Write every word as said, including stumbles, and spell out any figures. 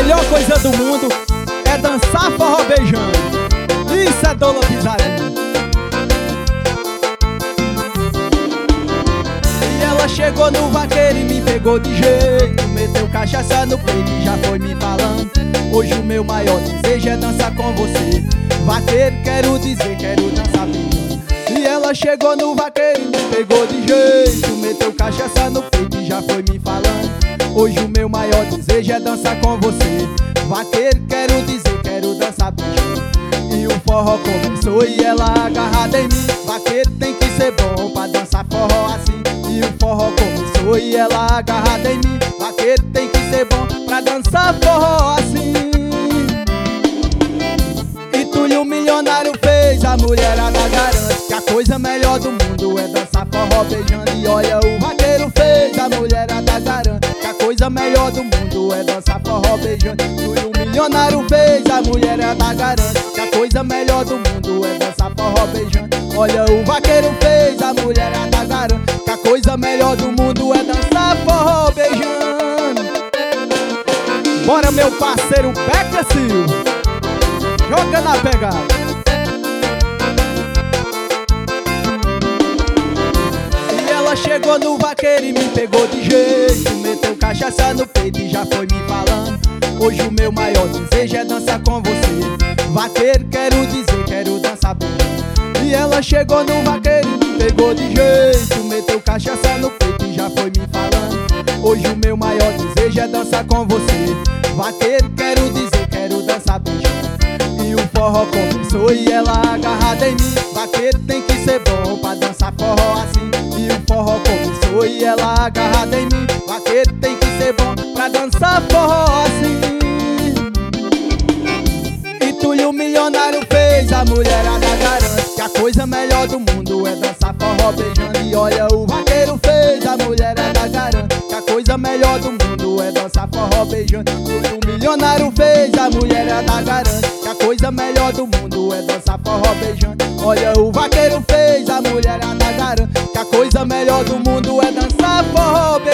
melhor coisa do mundo é dançar forró beijando. Isso é Dola Pisadinha. E ela chegou no vaqueiro e me pegou de jeito, meteu cachaça no peito e já foi me falando: hoje o meu maior desejo é dançar com você. Vaqueiro, quero dizer, quero dançar beijando. E ela chegou no vaqueiro e me pegou de jeito, meteu cachaça no peito e já foi me falando: hoje o meu maior desejo é dançar com você. Vaqueiro, quero dizer, quero dançar beijando. E o forró começou e ela agarrada em mim. Vaqueiro tem que ser bom pra dançar forró assim. E o forró começou e ela agarrada em mim. Vaqueiro tem que ser bom pra dançar forró assim. E Túlio Milionário fez, a mulherada garante que a coisa melhor do mundo é dançar forró beijando. E olha, o vaqueiro fez, a mulherada garante que a coisa melhor do mundo é dançar forró beijando. Túlio Milionário fez, a mulherada garante que a coisa melhor do mundo é dançar forró beijando. Olha, o vaqueiro fez, a mulherada garante que a coisa melhor do mundo é dançar forró beijando. Bora, meu parceiro Beca Silva, joga na pegada. E ela chegou no vaqueiro e me pegou de jeito, meteu cachaça no peito e já foi me falando: hoje o meu maior desejo é dançar com você. Vaqueiro, quero dizer, quero dançar beijando. E ela chegou no vaqueiro e me pegou de jeito, meteu cachaça no peito e já foi me falando: hoje o meu maior desejo é dançar com você. Vaqueiro, quero dizer, quero dançar beijando. E o forró começou e ela agarrada em mim. Vaqueiro tem que ser bom pra dançar forró assim. E o forró começou e ela agarrada em mim. Vaqueiro tem que ser bom pra dançar forró assim. E Túlio Milionário fez, a mulherada garante que a coisa melhor do mundo é dançar forró beijando. E olha, o vaqueiro fez, a mulherada garante que a coisa melhor do mundo é dançar forró beijando. Túlio Milionário fez, a mulherada garante que a coisa melhor do mundo é dançar forró beijando. Olha, o vaqueiro fez, a mulherada garante que a coisa melhor do mundo é dançar forró beijando.